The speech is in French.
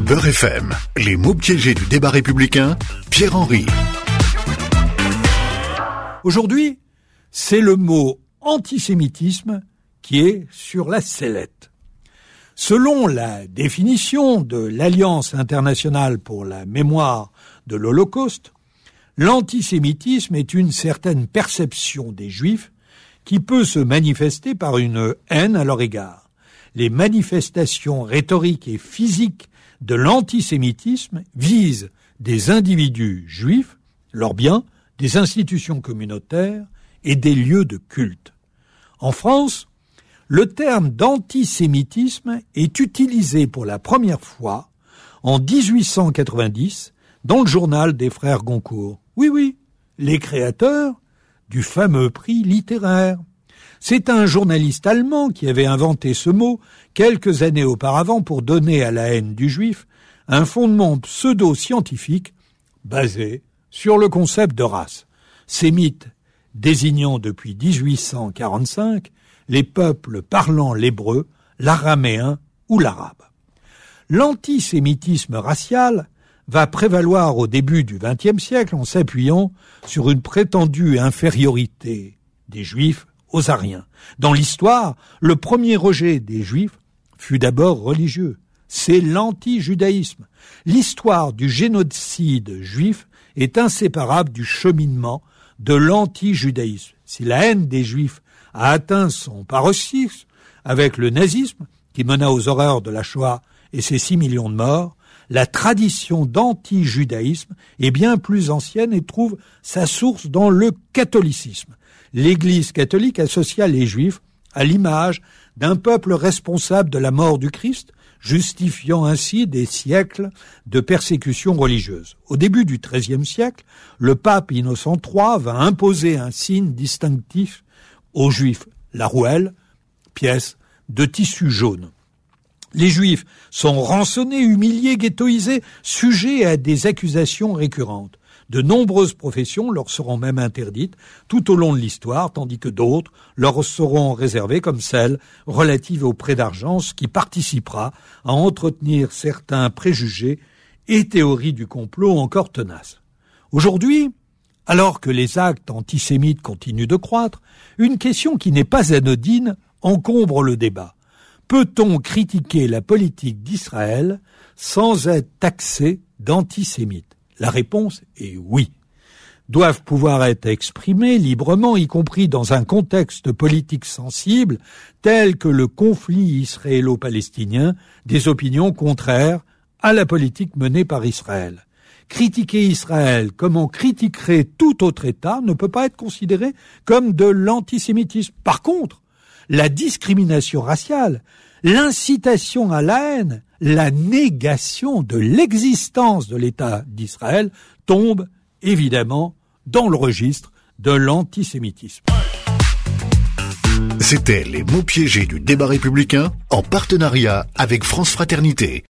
Beurre FM, les mots piégés du débat républicain, Pierre-Henry. Aujourd'hui, c'est le mot antisémitisme qui est sur la sellette. Selon la définition de l'Alliance internationale pour la mémoire de l'Holocauste, l'antisémitisme est une certaine perception des Juifs qui peut se manifester par une haine à leur égard. Les manifestations rhétoriques et physiques de l'antisémitisme visent des individus juifs, leurs biens, des institutions communautaires et des lieux de culte. En France, le terme d'antisémitisme est utilisé pour la première fois en 1890 dans le journal des frères Goncourt. Oui, les créateurs du fameux prix littéraire. C'est un journaliste allemand qui avait inventé ce mot quelques années auparavant pour donner à la haine du juif un fondement pseudo-scientifique basé sur le concept de race. Sémite désignant depuis 1845 les peuples parlant l'hébreu, l'araméen ou l'arabe. L'antisémitisme racial va prévaloir au début du XXe siècle en s'appuyant sur une prétendue infériorité des Juifs aux Ariens. Dans l'histoire, le premier rejet des Juifs fut d'abord religieux. C'est l'anti-judaïsme. L'histoire du génocide juif est inséparable du cheminement de l'anti-judaïsme. Si la haine des Juifs a atteint son paroxysme avec le nazisme, qui mena aux horreurs de la Shoah et ses 6 millions de morts, la tradition d'anti-judaïsme est bien plus ancienne et trouve sa source dans le catholicisme. L'Église catholique associa les Juifs à l'image d'un peuple responsable de la mort du Christ, justifiant ainsi des siècles de persécution religieuse. Au début du XIIIe siècle, le pape Innocent III va imposer un signe distinctif aux Juifs, la rouelle, pièce de tissu jaune. Les Juifs sont rançonnés, humiliés, ghettoisés, sujets à des accusations récurrentes. De nombreuses professions leur seront même interdites tout au long de l'histoire, tandis que d'autres leur seront réservées, comme celle relative au prêt d'argent, ce qui participera à entretenir certains préjugés et théories du complot encore tenaces. Aujourd'hui, alors que les actes antisémites continuent de croître, une question qui n'est pas anodine encombre le débat. Peut-on critiquer la politique d'Israël sans être taxé d'antisémite ? La réponse est oui. Doivent pouvoir être exprimées librement, y compris dans un contexte politique sensible, tel que le conflit israélo-palestinien, des opinions contraires à la politique menée par Israël. Critiquer Israël comme on critiquerait tout autre État ne peut pas être considéré comme de l'antisémitisme. Par contre, la discrimination raciale, l'incitation à la haine, la négation de l'existence de l'État d'Israël tombe évidemment dans le registre de l'antisémitisme. C'était les mots piégés du débat républicain en partenariat avec France Fraternité.